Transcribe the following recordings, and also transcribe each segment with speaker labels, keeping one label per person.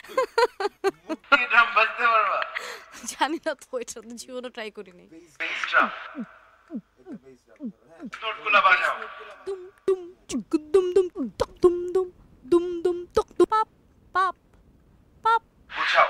Speaker 1: Drum বাজতে পারবা?
Speaker 2: জানি না তো, এটা তো জীবনে ট্রাই করি নাই।
Speaker 1: বেস ড্রাম, নোটগুলা বাজাও।
Speaker 2: দুম দুম চুক দুম দুম তক দুম দুম দুম দুম তক দুম পাপ পাপ পাপ।
Speaker 1: বুঝাও।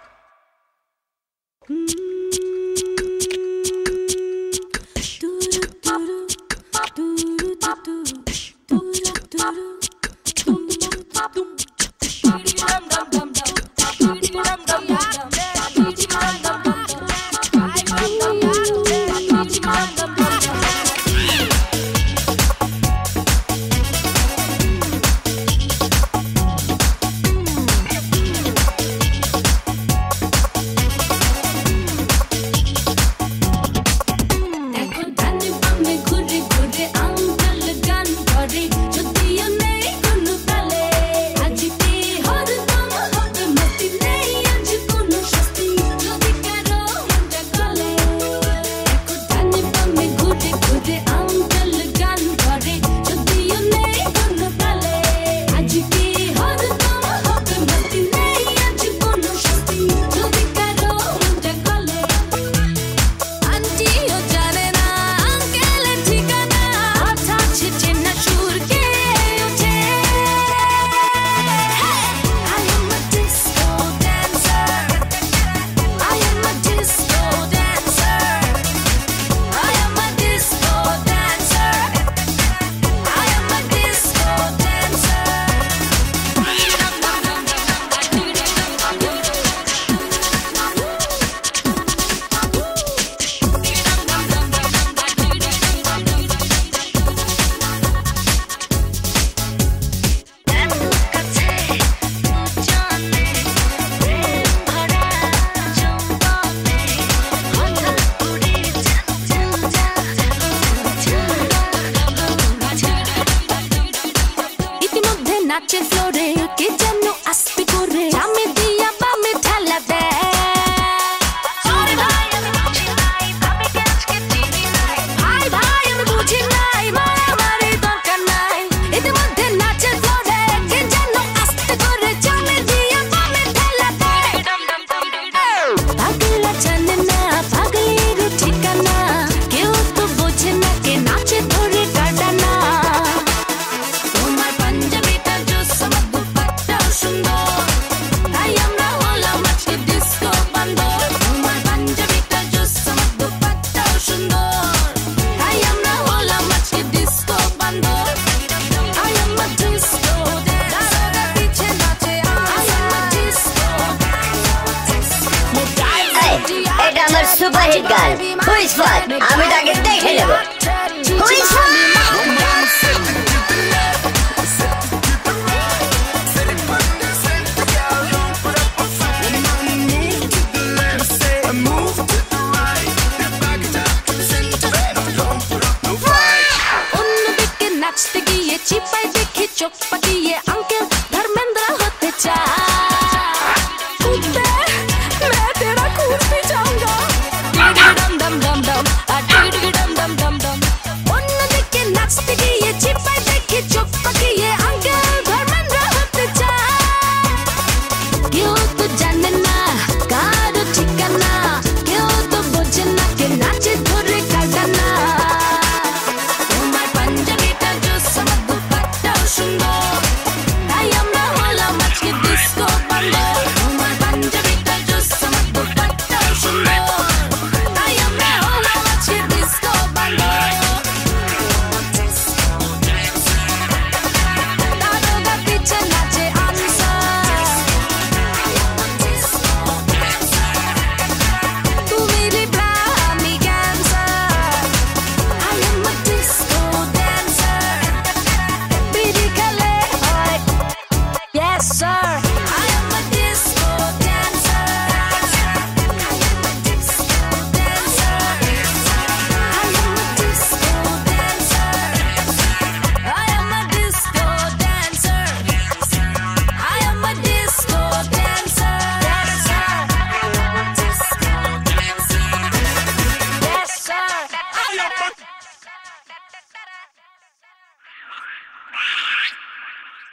Speaker 3: নাচে ফ্লোরে কে যেন আস্তে করে জামে দিয়া বামে ঠেলা দেয়। সরি ভাই আমি বুঝি নাই, ভাবে কে আজকে চিনি নাই। ভাই ভাই আমি বুঝি নাই, মারামারি দরকার নাই। ইতিমধ্যে নাচে ফ্লোরে কে যেন আস্তে করে জামে দিয়া বামে ঠেলা দেয়। পাগলা জানে না পাগলের ঠিকানা, কেউ তো বোঝে না কে নাচে ধরে কাটানা।
Speaker 4: এটা আমার সুপারহিট গান হুইজ ফাট, আমি তাকে দেখে নেব। হুইজ ফাট